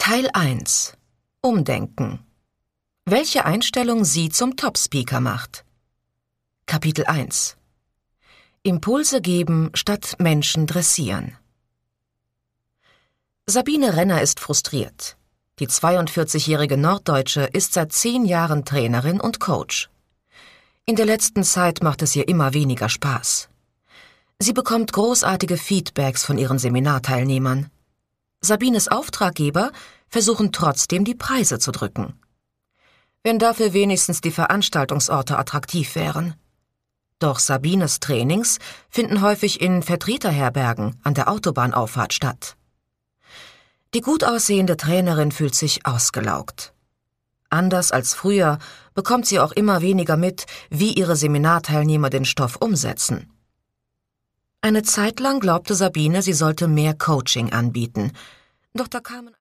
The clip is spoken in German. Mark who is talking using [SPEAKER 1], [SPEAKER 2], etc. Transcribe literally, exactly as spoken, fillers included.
[SPEAKER 1] Teil eins. Umdenken. Welche Einstellung Sie zum Top-Speaker macht. Kapitel eins. Impulse geben statt Menschen dressieren. Sabine Renner ist frustriert. Die zweiundvierzigjährige Norddeutsche ist seit zehn Jahren Trainerin und Coach. In der letzten Zeit macht es ihr immer weniger Spaß. Sie bekommt großartige Feedbacks von ihren Seminarteilnehmern. Sabines Auftraggeber versuchen trotzdem, die Preise zu drücken. Wenn dafür wenigstens die Veranstaltungsorte attraktiv wären. Doch Sabines Trainings finden häufig in Vertreterherbergen an der Autobahnauffahrt statt. Die gut aussehende Trainerin fühlt sich ausgelaugt. Anders als früher bekommt sie auch immer weniger mit, wie ihre Seminarteilnehmer den Stoff umsetzen. Eine Zeit lang glaubte Sabine, sie sollte mehr Coaching anbieten, doch da kamen